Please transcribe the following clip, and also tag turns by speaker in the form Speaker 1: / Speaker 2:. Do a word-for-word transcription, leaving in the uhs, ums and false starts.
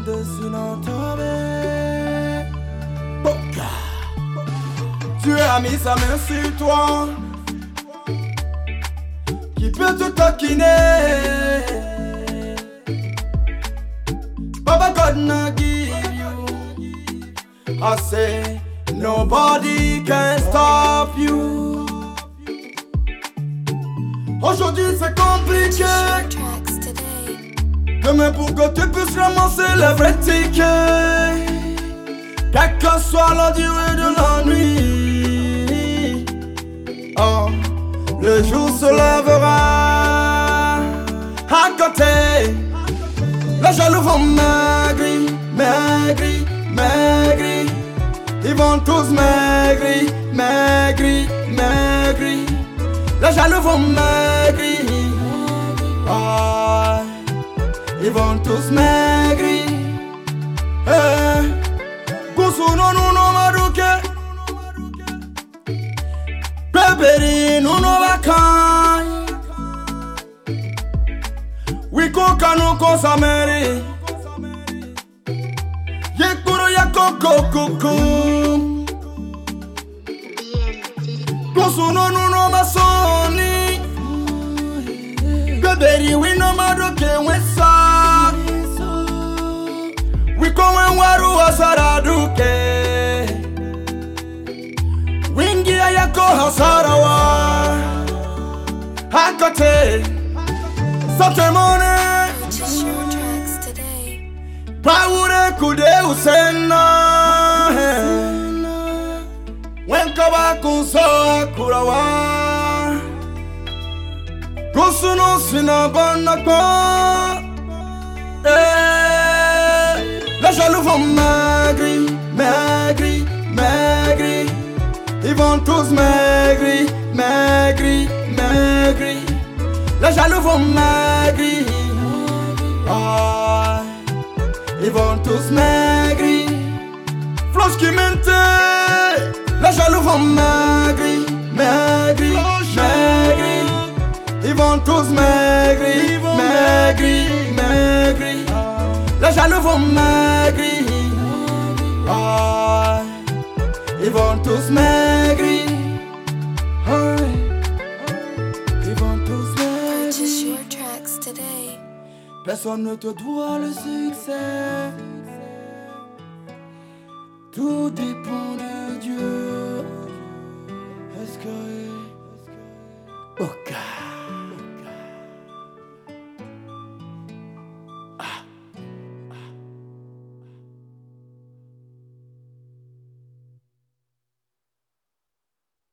Speaker 1: dessus dans ta baie. Tu as mis sa main sur toi, qui peut te taquiner. Baba God not give you. I say nobody can stop you. Aujourd'hui c'est compliqué, demain pour que tu puisses ramasser le vrai ticket. Quelle que soit la durée de la nuit, oh, le jour se lèvera. À côté, les jaloux vont maigrir, maigrir, maigrir. Ils vont tous maigrir, maigrir, maigrir. Les jaloux vont maigrir, oh, ils vont tous maigrir. Hey. Kusuno nuno maruke, beberi nuno bakai. Wiko kanu kosameri, yekuro yako koko. Kusuno nuno masoni, beberi wino maruke wesa. Wiko wenwaru wasaraduke, wingi yako hasarawa. Hakote, satemone, Paure kude usena. Wenkaba kunso akurawa, kusuno sinabana kwa. Les jaloux vont maigrir, maigrir, maigrir. Ils vont tous maigrir, maigrir, maigrir. Les jaloux vont maigrir, oh, ils vont tous maigrir. Floche qui mente, les jaloux vont maigrir, maigrir, maigrir. Ils vont tous maigrir, maigrir, maigrir. Les jaloux vont maigrir, oh, ils vont tous maigrir, oh, ils vont tous maigrir. Personne ne te doit le succès, tout dépend